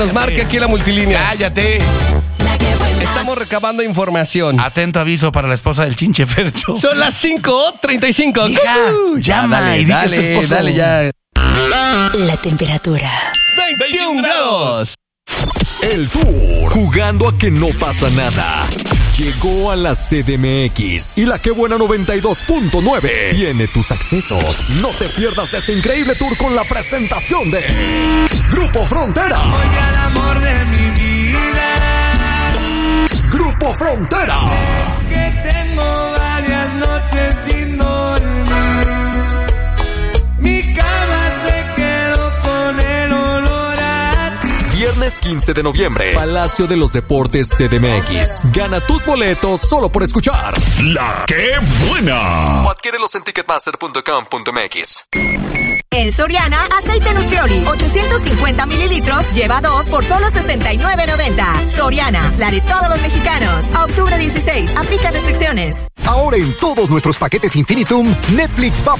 Nos marca aquí la multilínea. ¡Cállate! Estamos recabando información. Atento aviso para la esposa del Chinche Fercho. Son las 5:35. Hija, llama y di que es tu esposo. Dale ya. La temperatura. 21 grados. El Tour, jugando a que no pasa nada. Llegó a la CDMX y la Que Buena 92.9 tiene tus accesos. No te pierdas de este increíble tour con la presentación de Grupo Frontera. Soy el amor de mi vida. Grupo Frontera. Que tengo varias noches sin dormir. Mi cama se quedó con el olor a ti. Viernes 15 de noviembre, Palacio de los Deportes CDMX. Gana tus boletos solo por escuchar La Que Buena. O adquiérelos en ticketmaster.com.mx. En Soriana, aceite Nutrioli, 850 mililitros, lleva 2 por solo $69.90. Soriana, la de todos los mexicanos. A octubre 16, aplica restricciones. Ahora en todos nuestros paquetes Infinitum, Netflix va